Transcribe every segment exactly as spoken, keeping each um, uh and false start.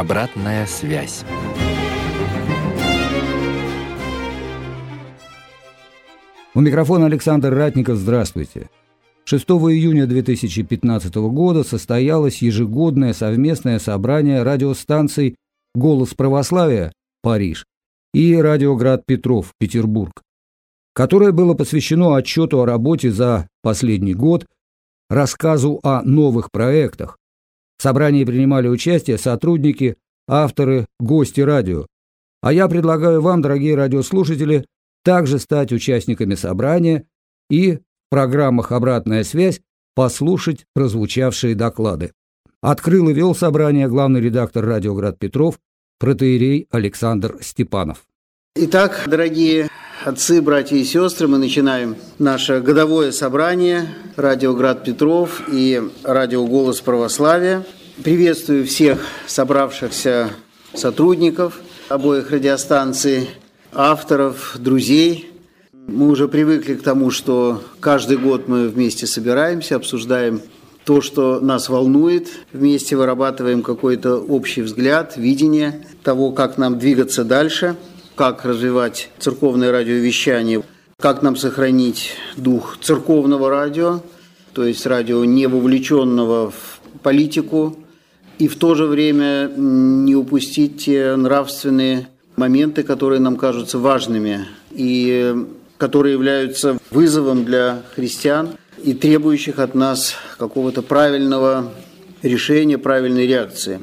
Обратная связь. У микрофона Александр Ратников. Здравствуйте. шестого июня две тысячи пятнадцатого года состоялось ежегодное совместное собрание радиостанций «Голос православия» Париж и «Радиоград Петров» Петербург, которое было посвящено отчету о работе за последний год, рассказу о новых проектах. В собрании принимали участие сотрудники, авторы, гости радио. А я предлагаю вам, дорогие радиослушатели, также стать участниками собрания и в программах «Обратная связь» послушать прозвучавшие доклады. Открыл и вел собрание главный редактор «Радиоград Петров» протоиерей Александр Степанов. Итак, дорогие отцы, братья и сестры, мы начинаем наше годовое собрание «Радиоград Петров» и «Радио Голос Православия». Приветствую всех собравшихся сотрудников обоих радиостанций, авторов, друзей. Мы уже привыкли к тому, что каждый год мы вместе собираемся, обсуждаем то, что нас волнует, вместе вырабатываем какой-то общий взгляд, видение того, как нам двигаться дальше, как развивать церковное радиовещание, как нам сохранить дух церковного радио, то есть радио, не вовлеченного в политику, и в то же время не упустить те нравственные моменты, которые нам кажутся важными и которые являются вызовом для христиан и требующих от нас какого-то правильного решения, правильной реакции.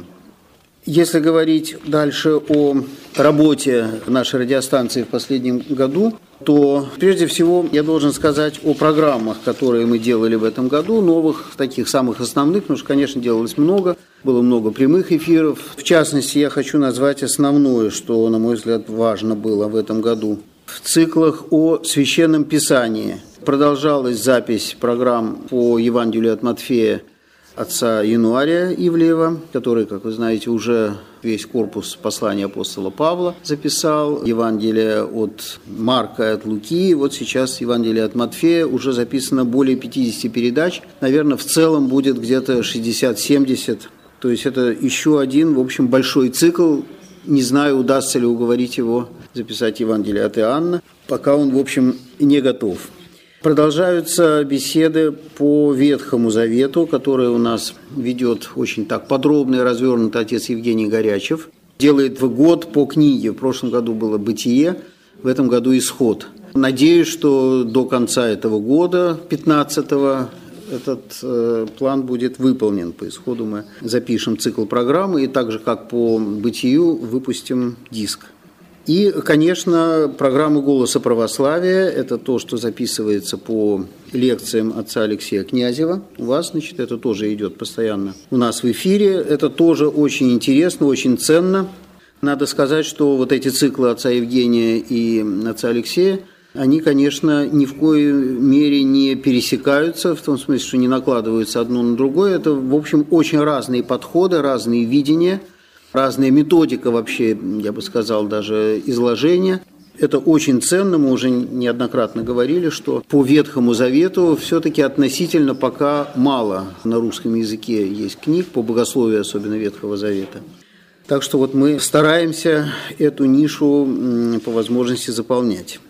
Если говорить дальше о работе нашей радиостанции в последнем году, то прежде всего я должен сказать о программах, которые мы делали в этом году, новых, таких самых основных, потому что, конечно, делалось много, было много прямых эфиров. В частности, я хочу назвать основное, что, на мой взгляд, важно было в этом году. В циклах о Священном Писании продолжалась запись программ по Евангелию от Матфея отца Януария Ивлеева, который, как вы знаете, уже весь корпус послания апостола Павла записал, Евангелие от Марка и от Луки, вот сейчас Евангелие от Матфея, уже записано более пятьдесят передач, наверное, в целом будет где-то шестьдесят-семьдесят, то есть это еще один, в общем, большой цикл, не знаю, удастся ли уговорить его записать Евангелие от Иоанна, пока он, в общем, не готов. Продолжаются беседы по Ветхому Завету, которые у нас ведет очень так подробно и развернуто отец Евгений Горячев. Делает в год по книге. В прошлом году было «Бытие», в этом году «Исход». Надеюсь, что до конца этого года, пятнадцатого, этот э, план будет выполнен. По исходу мы запишем цикл программы и так же, как по «Бытию», выпустим диск. И, конечно, программа «Голоса православия» – это то, что записывается по лекциям отца Алексея Князева. У вас, значит, это тоже идет постоянно у нас в эфире. Это тоже очень интересно, очень ценно. Надо сказать, что вот эти циклы отца Евгения и отца Алексея, они, конечно, ни в коей мере не пересекаются, в том смысле, что не накладываются одно на другое. Это, в общем, очень разные подходы, разные видения. Разная методика вообще, я бы сказал, даже изложения. Это очень ценно, мы уже неоднократно говорили, что по Ветхому Завету все-таки относительно пока мало на русском языке есть книг, по богословию особенно Ветхого Завета. Так что вот мы стараемся эту нишу по возможности заполнять.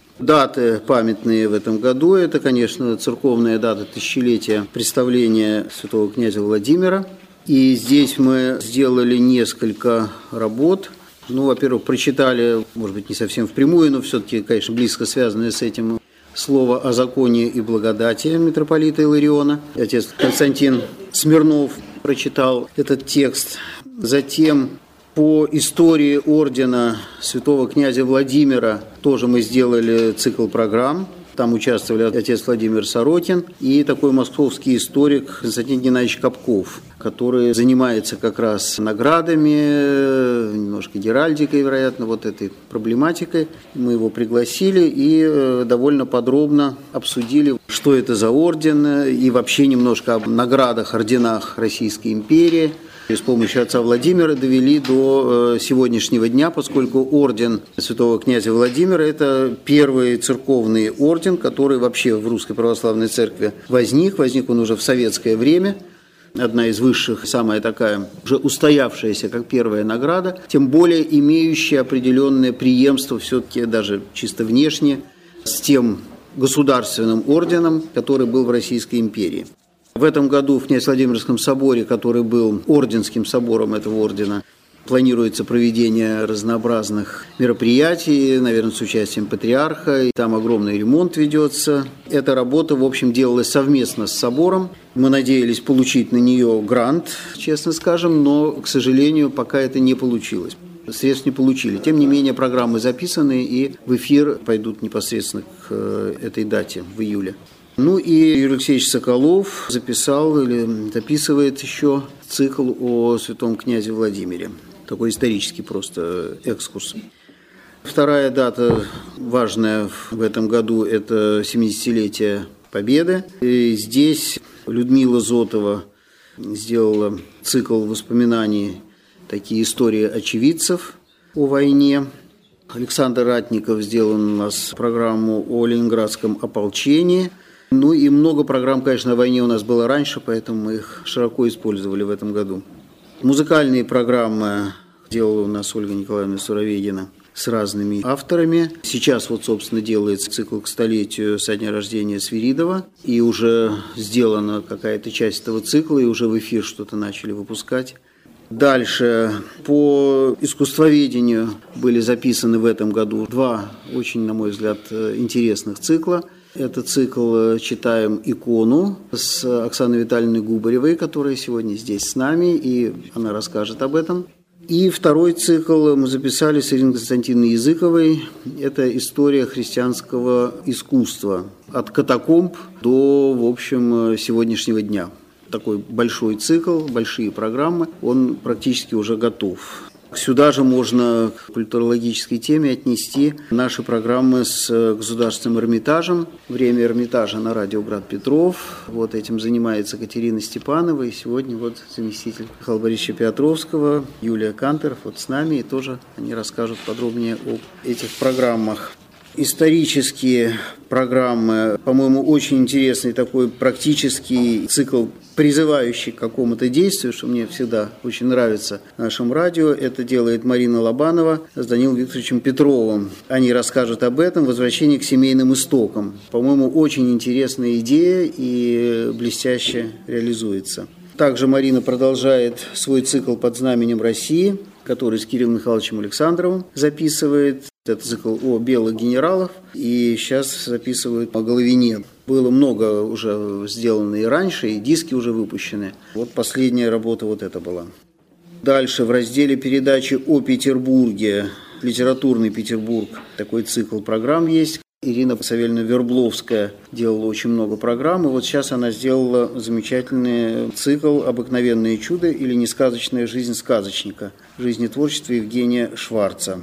Даты памятные в этом году – это, конечно, церковная дата тысячелетия представления святого князя Владимира. И здесь мы сделали несколько работ. Ну, во-первых, прочитали, может быть, не совсем впрямую, но все-таки, конечно, близко связанное с этим слово о законе и благодати митрополита Илариона. Отец Константин Смирнов прочитал этот текст. Затем по истории ордена святого князя Владимира тоже мы сделали цикл программ. Там участвовали отец Владимир Сорокин и такой московский историк Константин Геннадьевич Капков, который занимается как раз наградами, немножко геральдикой, вероятно, вот этой проблематикой. Мы его пригласили и довольно подробно обсудили, что это за орден, и вообще немножко об наградах, орденах Российской империи. И с помощью отца Владимира довели до сегодняшнего дня, поскольку орден святого князя Владимира – это первый церковный орден, который вообще в Русской Православной Церкви возник. Возник он уже в советское время. одна из высших, самая такая, уже устоявшаяся, как первая награда, тем более имеющая определенное преемство все-таки даже чисто внешне с тем государственным орденом, который был в Российской империи. В этом году в Князь-Владимирском соборе, который был орденским собором этого ордена, планируется проведение разнообразных мероприятий, наверное, с участием патриарха. И там огромный ремонт ведется. Эта работа, в общем, делалась совместно с собором. Мы надеялись получить на нее грант, честно скажем, но, к сожалению, пока это не получилось. Средств не получили. Тем не менее, программы записаны и в эфир пойдут непосредственно к этой дате, в июле. Ну и Юрий Алексеевич Соколов записал или записывает еще цикл о святом князе Владимире. Такой исторический просто экскурс. Вторая дата важная в этом году – это семидесятилетие Победы. И здесь Людмила Зотова сделала цикл воспоминаний, такие истории очевидцев о войне. Александр Ратников сделал у нас программу о ленинградском ополчении. Ну и много программ, конечно, о войне у нас было раньше, поэтому мы их широко использовали в этом году. Музыкальные программы делала у нас Ольга Николаевна Суроведина с разными авторами. Сейчас вот, собственно, делается цикл к столетию со дня рождения Свиридова. И уже сделана какая-то часть этого цикла, и уже в эфир что-то начали выпускать. Дальше по искусствоведению были записаны в этом году два очень, на мой взгляд, интересных цикла. Это цикл «Читаем икону» с Оксаной Витальевной Губаревой, которая сегодня здесь с нами, и она расскажет об этом. И второй цикл мы записали с Ириной Константиновной Языковой. Это история христианского искусства от катакомб до, в общем, сегодняшнего дня. Такой большой цикл, большие программы, он практически уже готов. Сюда же можно к культурологической теме отнести наши программы с Государственным Эрмитажем. Время Эрмитажа на радио Град Петров. Вот этим занимается Катерина Степанова. И сегодня вот заместитель Михаила Борисовича Петровского, Юлия Кантеров вот с нами. И тоже они расскажут подробнее об этих программах. Исторические программы, по-моему, очень интересный такой практический цикл, призывающий к какому-то действию, что мне всегда очень нравится в нашем радио. Это делает Марина Лобанова с Данилом Викторовичем Петровым. Они расскажут об этом, возвращении к семейным истокам. По-моему, очень интересная идея и блестяще реализуется. Также Марина продолжает свой цикл «Под знаменем России», который с Кириллом Михайловичем Александровым записывает. Это цикл о белых генералах, и сейчас записывают о Головине. Было много уже сделано и раньше, и диски уже выпущены. Вот последняя работа вот эта была. Дальше в разделе передачи о Петербурге, литературный Петербург, такой цикл программ есть. Ирина Савельевна Вербловская делала очень много программ, и вот сейчас она сделала замечательный цикл «Обыкновенное чудо» или «Несказочная жизнь сказочника», жизнетворчество Евгения Шварца.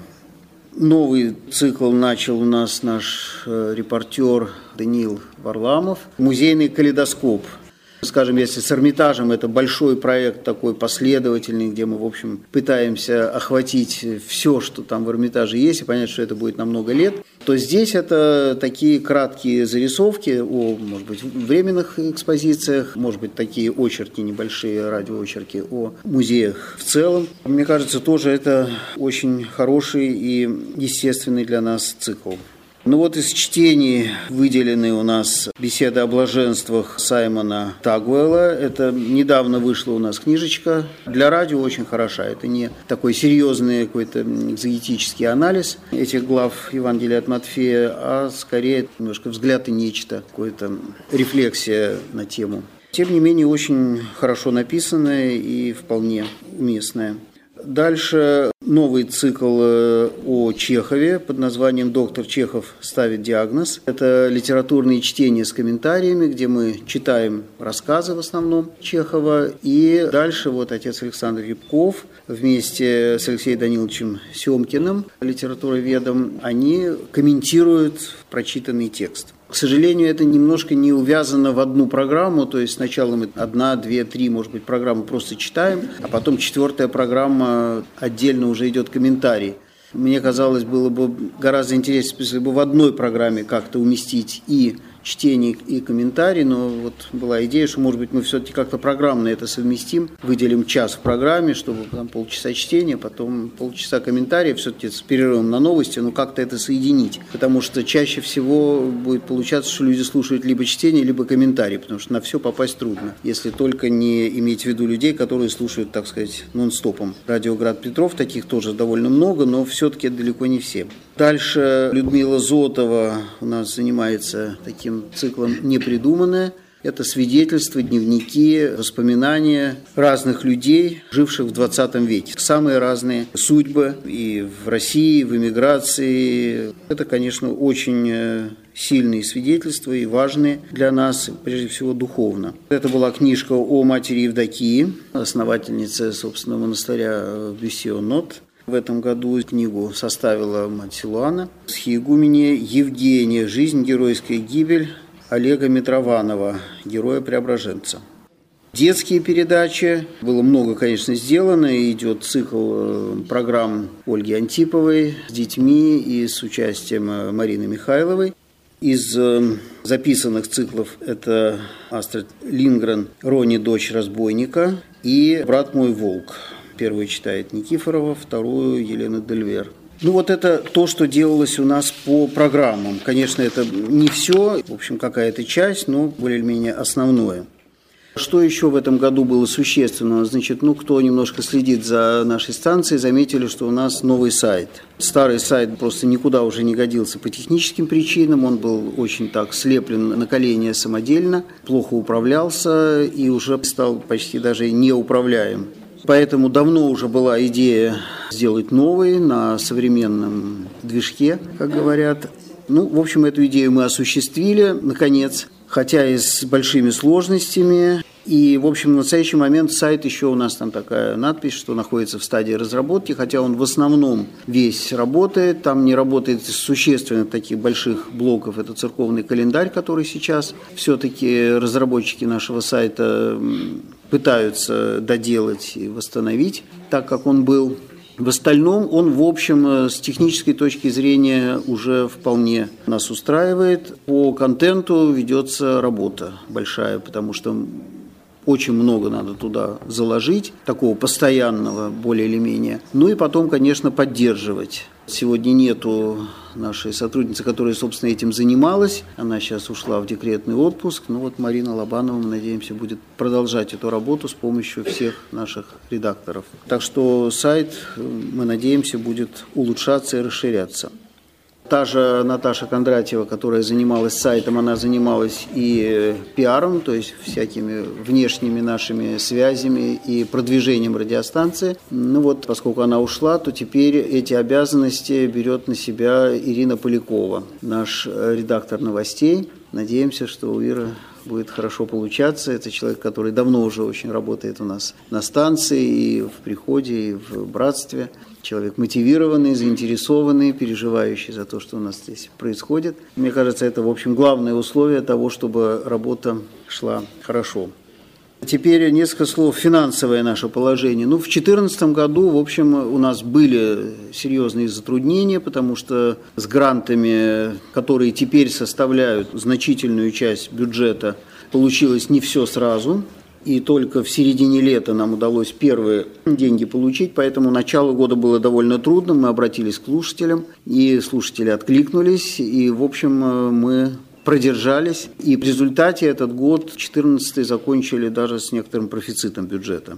Новый цикл начал у нас наш репортер Даниил Варламов. Музейный калейдоскоп. Скажем, если с Эрмитажем это большой проект такой последовательный, где мы, в общем, пытаемся охватить все, что там в Эрмитаже есть, и понять, что это будет на много лет, то здесь это такие краткие зарисовки о, может быть, временных экспозициях, может быть, такие очерки, небольшие радиоочерки о музеях в целом. Мне кажется, тоже это очень хороший и естественный для нас цикл. Ну вот из чтений выделены у нас беседы о блаженствах Саймона Тагуэлла. Это недавно вышла у нас книжечка. Для радио очень хороша. Это не такой серьезный какой-то экзегетический анализ этих глав Евангелия от Матфея, а скорее немножко взгляд и нечто, какая-то рефлексия на тему. Тем не менее, очень хорошо написанная и вполне уместная. Дальше новый цикл о Чехове под названием «Доктор Чехов ставит диагноз». Это литературные чтения с комментариями, где мы читаем рассказы в основном Чехова. И дальше вот отец Александр Рябков вместе с Алексеем Даниловичем Семкиным, литературоведом, они комментируют прочитанный текст. К сожалению, это немножко не увязано в одну программу, то есть сначала мы одна, две, три, может быть, программы просто читаем, а потом четвертая программа отдельно уже идет комментарий. Мне казалось, было бы гораздо интереснее, если бы в одной программе как-то уместить и чтение и комментарий, но вот была идея, что, может быть, мы все-таки как-то программно это совместим, выделим час в программе, чтобы там полчаса чтения, потом полчаса комментариев, все-таки с перерывом на новости, но как-то это соединить, потому что чаще всего будет получаться, что люди слушают либо чтение, либо комментарий, потому что на все попасть трудно, если только не иметь в виду людей, которые слушают, так сказать, нон-стопом. Радио Град Петров, таких тоже довольно много, но все-таки далеко не все. Дальше Людмила Зотова у нас занимается таким циклом «Непридуманное». Это свидетельства, дневники, воспоминания разных людей, живших в двадцатом веке. Самые разные судьбы и в России, и в эмиграции. Это, конечно, очень сильные свидетельства и важные для нас, прежде всего, духовно. Это была книжка о матери Евдокии, основательнице, собственно, монастыря Бюссио-Нот. В этом году книгу составила мать Силуана. Схиегуменья Евгения «Жизнь, геройская гибель» Олега Митрованова, героя-преображенца. Детские передачи. Было много, конечно, сделано. Идет цикл программ Ольги Антиповой с детьми и с участием Марины Михайловой. Из записанных циклов это Астрид Лингрен «Рони, дочь разбойника» и «Брат мой волк». Первую читает Никифорова, вторую Елена Дельвер. Ну вот это то, что делалось у нас по программам. Конечно, это не все, в общем, какая-то часть, но более-менее основное. Что еще в этом году было существенно? Значит, ну, кто немножко следит за нашей станцией, заметили, что у нас новый сайт. Старый сайт просто никуда уже не годился по техническим причинам. Он был очень так слеплен на колени самодельно, плохо управлялся и уже стал почти даже неуправляем. Поэтому давно уже была идея сделать новый на современном движке, как говорят. Ну, в общем, эту идею мы осуществили, наконец, хотя и с большими сложностями. И, в общем, в настоящий момент сайт еще у нас там такая надпись, что находится в стадии разработки, хотя он в основном весь работает. Там не работает существенно таких больших блоков. Это церковный календарь, который сейчас все-таки разработчики нашего сайта пытаются доделать и восстановить так, как он был. В остальном он, в общем, с технической точки зрения уже вполне нас устраивает. По контенту ведется работа большая, потому что очень много надо туда заложить, такого постоянного, более или менее. Ну и потом, конечно, поддерживать. Сегодня нету нашей сотрудницы, которая, собственно, этим занималась. Она сейчас ушла в декретный отпуск. Ну вот Марина Лобанова, мы надеемся, будет продолжать эту работу с помощью всех наших редакторов. Так что сайт, мы надеемся, будет улучшаться и расширяться. Та же Наташа Кондратьева, которая занималась сайтом, она занималась и пиаром, то есть всякими внешними нашими связями и продвижением радиостанции. Ну вот, поскольку она ушла, то теперь эти обязанности берет на себя Ирина Полякова, наш редактор новостей. Надеемся, что у Иры будет хорошо получаться. Это человек, который давно уже очень работает у нас на станции, и в приходе, и в братстве. Человек мотивированный, заинтересованный, переживающий за то, что у нас здесь происходит. Мне кажется, это, в общем, главное условие того, чтобы работа шла хорошо. Теперь несколько слов финансовое наше положение. Ну, в две тысячи четырнадцатом году, в общем, у нас были серьезные затруднения, потому что с грантами, которые теперь составляют значительную часть бюджета, получилось не все сразу. И только в середине лета нам удалось первые деньги получить, поэтому начало года было довольно трудно. Мы обратились к слушателям, и слушатели откликнулись, и, в общем, мы продержались. И в результате этот год, четырнадцатый, закончили даже с некоторым профицитом бюджета.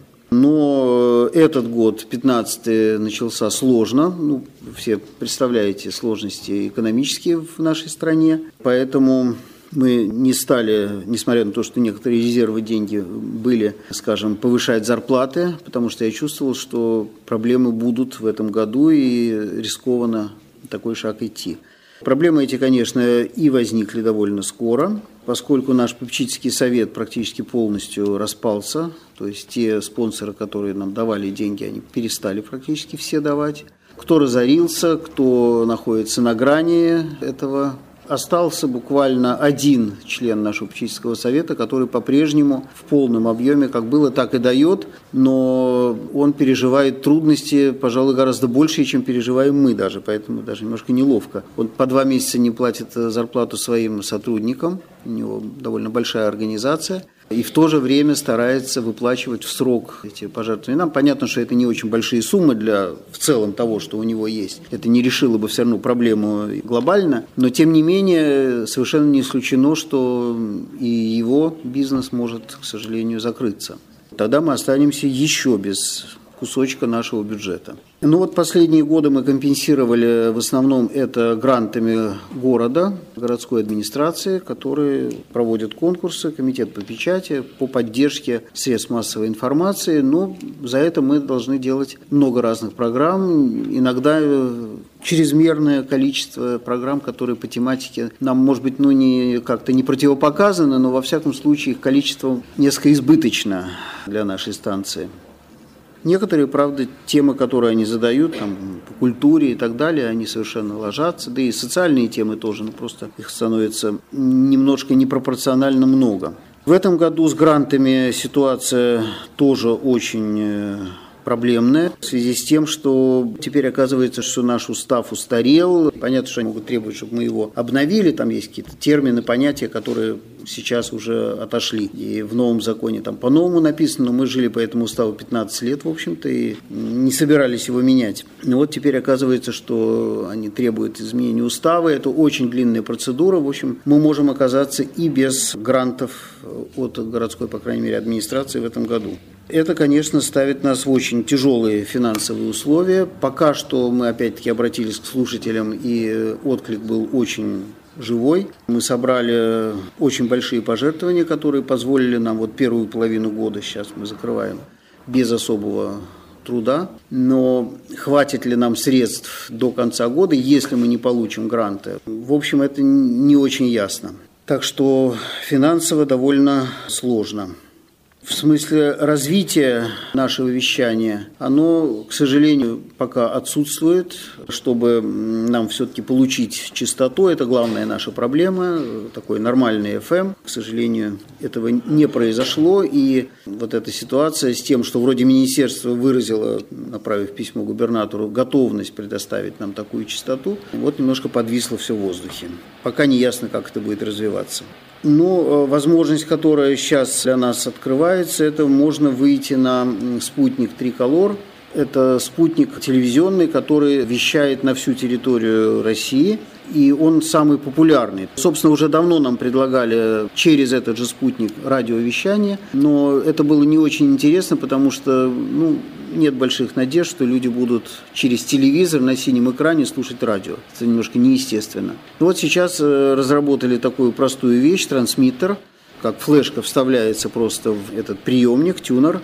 Но этот год, пятнадцатый, начался сложно. Ну, все представляете сложности экономические в нашей стране, поэтому мы не стали, несмотря на то, что некоторые резервы деньги были, скажем, повышать зарплаты, потому что я чувствовал, что проблемы будут в этом году и рискованно такой шаг идти. Проблемы эти, конечно, и возникли довольно скоро, поскольку наш попечительский совет практически полностью распался, то есть те спонсоры, которые нам давали деньги, они перестали практически все давать. Кто разорился, кто находится на грани этого Остался буквально один член нашего попечительского совета, который по-прежнему в полном объеме, как было, так и дает, но он переживает трудности, пожалуй, гораздо больше, чем переживаем мы даже, поэтому даже немножко неловко. Он по два месяца не платит зарплату своим сотрудникам, у него довольно большая организация, и в то же время старается выплачивать в срок эти пожертвования. Нам понятно, что это не очень большие суммы для в целом того, что у него есть. Это не решило бы все равно проблему глобально, но тем не менее совершенно не исключено, что и его бизнес может, к сожалению, закрыться. Тогда мы останемся еще без кусочка нашего бюджета. Ну вот последние годы мы компенсировали в основном это грантами города, городской администрации, которые проводят конкурсы, комитет по печати, по поддержке средств массовой информации. Но за это мы должны делать много разных программ, иногда чрезмерное количество программ, которые по тематике нам, может быть, ну, не, как-то не противопоказаны, но во всяком случае их количество несколько избыточно для нашей станции. Некоторые, правда, темы, которые они задают, там, по культуре и так далее, они совершенно ложатся, да и социальные темы тоже, но просто их становится немножко непропорционально много. В этом году с грантами ситуация тоже очень проблемная в связи с тем, что теперь оказывается, что наш устав устарел. Понятно, что они могут требовать, чтобы мы его обновили. Там есть какие-то термины, понятия, которые сейчас уже отошли. И в новом законе там по-новому написано, но мы жили по этому уставу пятнадцать лет, в общем-то, и не собирались его менять. Но вот теперь оказывается, что они требуют изменения устава. Это очень длинная процедура. В общем, мы можем оказаться и без грантов от городской, по крайней мере, администрации в этом году. Это, конечно, ставит нас в очень тяжелые финансовые условия. Пока что мы, опять-таки, обратились к слушателям, и отклик был очень живой. Мы собрали очень большие пожертвования, которые позволили нам вот первую половину года, сейчас мы закрываем, без особого труда. Но хватит ли нам средств до конца года, если мы не получим гранты? В общем, это не очень ясно. Так что финансово довольно сложно. В смысле развития нашего вещания, оно, к сожалению, пока отсутствует. Чтобы нам все-таки получить частоту, это главная наша проблема, такой нормальный эф эм. К сожалению, этого не произошло, и вот эта ситуация с тем, что вроде министерство выразило, направив письмо губернатору, готовность предоставить нам такую частоту, вот немножко подвисло все в воздухе. Пока не ясно, как это будет развиваться. Но возможность, которая сейчас для нас открывается, это можно выйти на спутник Триколор. Это спутник телевизионный, который вещает на всю территорию России, и он самый популярный. Собственно, уже давно нам предлагали через этот же спутник радиовещание, но это было не очень интересно, потому что ну, нет больших надежд, что люди будут через телевизор на синем экране слушать радио. Это немножко неестественно. Вот сейчас разработали такую простую вещь, трансмиттер, как флешка вставляется просто в этот приемник, тюнер,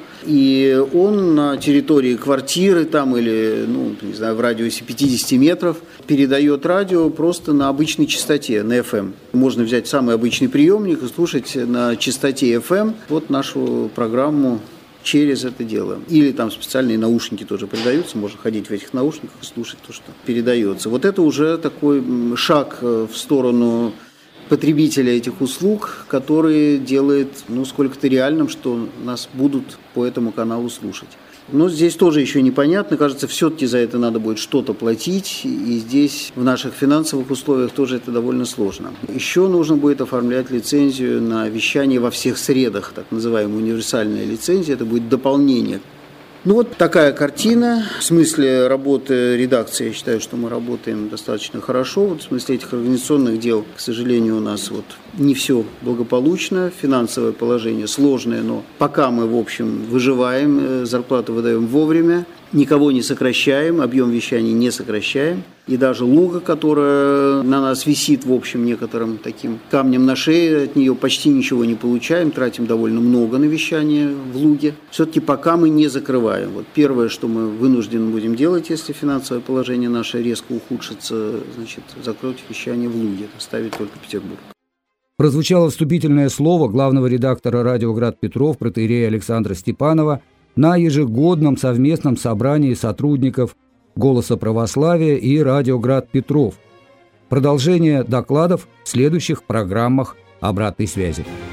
и он на территории квартиры там или, ну, не знаю, в радиусе пятьдесят метров передает радио просто на обычной частоте, на эф эм. Можно взять самый обычный приемник и слушать на частоте эф эм вот нашу программу через это дело. Или там специальные наушники тоже передаются, можно ходить в этих наушниках и слушать то, что передается. Вот это уже такой шаг в сторону потребителя этих услуг, который делает, ну, сколько-то реальным, что нас будут по этому каналу слушать. Но здесь тоже еще непонятно. Кажется, все-таки за это надо будет что-то платить, и здесь в наших финансовых условиях тоже это довольно сложно. Еще нужно будет оформлять лицензию на вещание во всех средах, так называемая универсальная лицензия. Это будет дополнение. Ну вот такая картина. В смысле работы редакции, я считаю, что мы работаем достаточно хорошо. Вот в смысле этих организационных дел, к сожалению, у нас вот не все благополучно. Финансовое положение сложное, но пока мы, в общем, выживаем, зарплату выдаем вовремя, никого не сокращаем, объем вещаний не сокращаем. И даже Луга, которая на нас висит, в общем, некоторым таким камнем на шее, от нее почти ничего не получаем, тратим довольно много на вещание в Луге. Все-таки пока мы не закрываем. Вот первое, что мы вынуждены будем делать, если финансовое положение наше резко ухудшится, значит, закрыть вещание в Луге, оставить только Петербург. Прозвучало вступительное слово главного редактора «Радио Град Петров» протоиерея Александра Степанова на ежегодном совместном собрании сотрудников «Голоса православия» и «Радио Град Петров». Продолжение докладов в следующих программах обратной связи.